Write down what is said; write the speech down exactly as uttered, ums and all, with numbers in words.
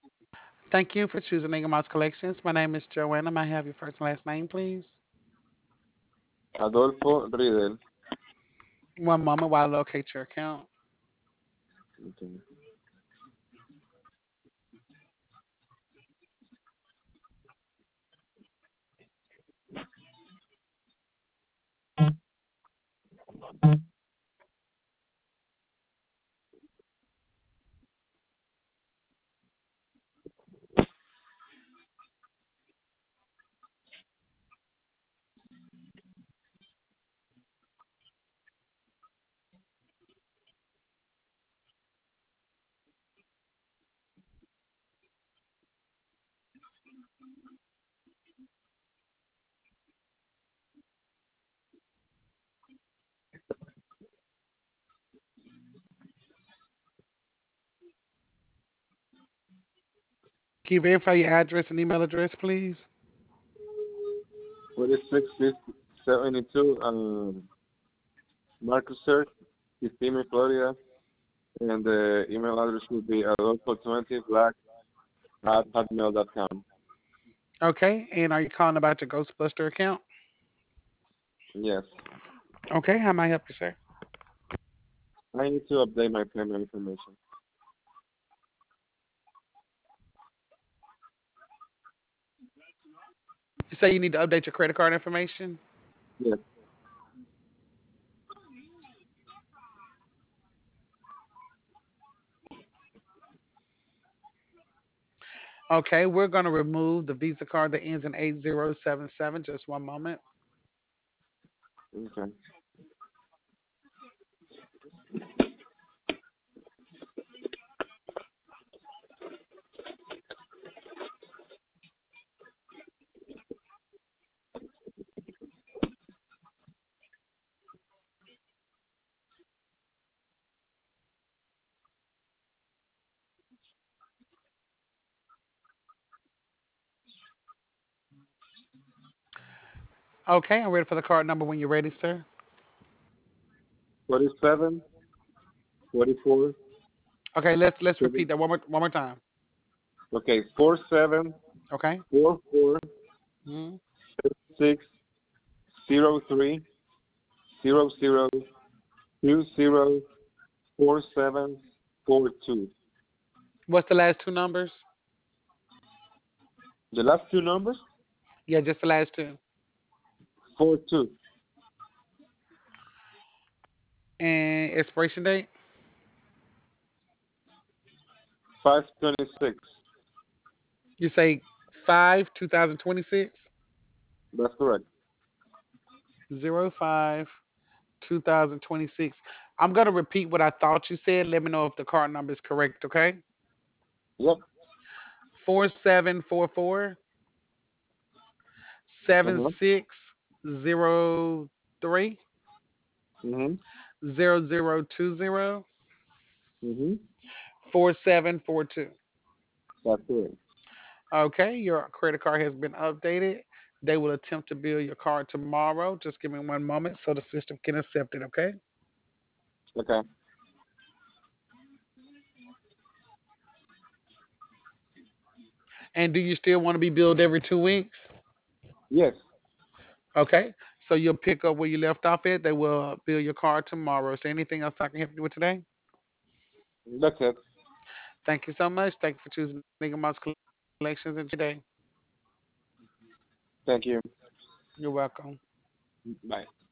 Thank you for choosing Ingemouse Collections. My name is Joanna. May I have your first and last name, please? Adolfo Riedel. One moment while I locate your account. Okay. Can you verify your address and email address, please? forty-six seventy-two um, Marcus Street, Kissimmee, Florida. And the email address would be adolfo twenty black at hotmail dot com. Okay, and are you calling about your Ghostbuster account? Yes. Okay, how may I help you, sir? I need to update my payment information. You say you need to update your credit card information? Yes. Okay, we're going to remove the Visa card that ends in eight zero seven seven. Just one moment. Okay. Okay, I'm ready for the card number when you're ready, sir. forty-seven, forty-four, Okay, let's let's repeat seven, that one more one more time. okay, four seven, Okay. four four, Mhm. six, zero three, zero zero, two zero, four seven, four two. What's the last two numbers? The last two numbers, Yeah, just the last two. four two, And expiration date? five twenty six. You say five two thousand twenty six That's correct. zero five two thousand twenty six. I'm gonna repeat what I thought you said. Let me know if the card number is correct. Okay. Yep. Four seven four four seven Uh-huh. six zero three Mhm. zero zero two zero Mhm. four seven four two. That's correct. Okay, your credit card has been updated. They will attempt to bill your card tomorrow. Just give me one moment so the system can accept it, okay? Okay. And do you still want to be billed every two weeks? Yes. Okay, so you'll pick up where you left off at. They will bill your card tomorrow. Is there anything else I can help you with today? That's it. Thank you so much. Thank you for choosing Nigga Mouse Collections. Enjoy your day. Thank you. You're welcome. Bye.